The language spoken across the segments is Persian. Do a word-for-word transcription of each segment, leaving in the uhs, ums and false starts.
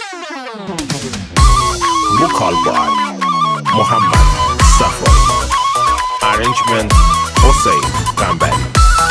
Vocal by Muhammad Safari. Arrangement Hossein Gambari.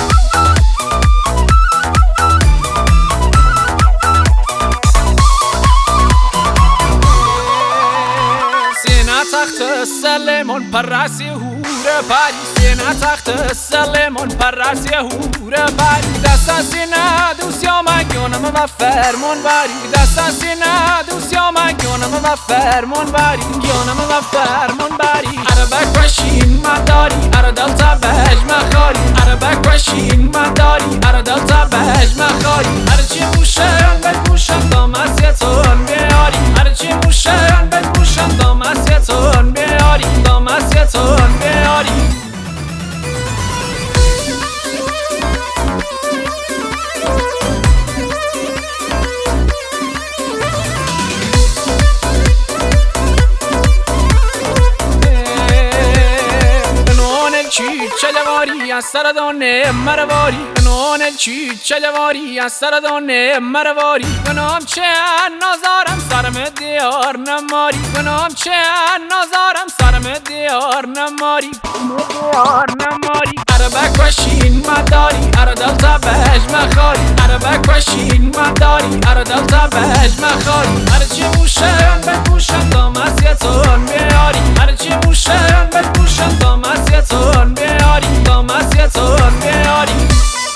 سینا تخت سلیمان پرسی هوره پری سینا تخت سلیمان پرسی هوره پری دست سینا دوسیا مگیونم و فرمون بری دست سینا دوسیا مگیونم و فرمون بری گیونم و فرمون بری عربک وشین مداری عردل تبج مخاری عربک وشین مداری عردل تبج مخاری هرچی موشن بگوشم دام از یتون بیاری هرچی موشن بگوشم دام از یتون بیاری دام از یتون بیاری چلواری از سردانه مرواری نون چی چلواری از سردانه مرواری کنم چه نازارم سرم دیار نماری کنم چه نازارم سرم دیار نماری دیار نماری عربک وشین مداری عردل تبج مخاری عربک وشین مداری عردل تبج مخاری هرچی موشن بگوشم دام از یتون بیاری هرچی موشن بگوشم دام از یتون بیاری دام از یتون بیاری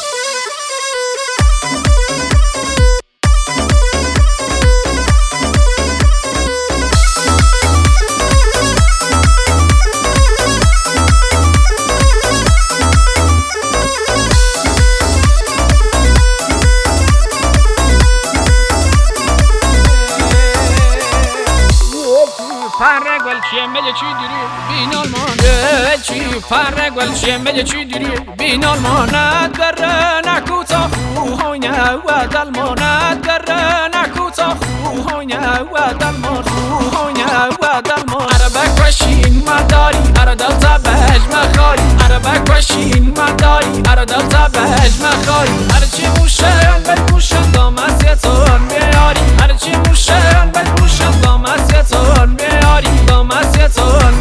پره گل چیه میگه چی دیری بین آلمان چی پره گل چیه میگه چی دیری بین آلمان نداره نکوتا خوهاینه و دلمان نداره نکوتا خوهاینه و دلمان خوهاینه و دلمان عربک وشین مداری عردل تبج مخاری عربک وشین مداری عردل تبج مخاری هرچی موشن بگوشم دام از یتون بیاری هرچی موشن بگوشم دام از یتون بیاری دام از یتون